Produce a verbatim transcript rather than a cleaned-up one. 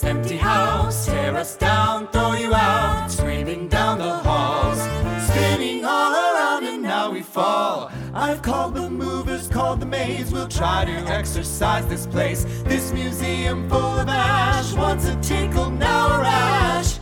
this empty house, tear us down, throw you out, screaming down the halls, spinning all around and now we fall. I've called the movers, called the maids, we'll try to exorcise this place. This museum full of ash, once a tinkle, now a rash.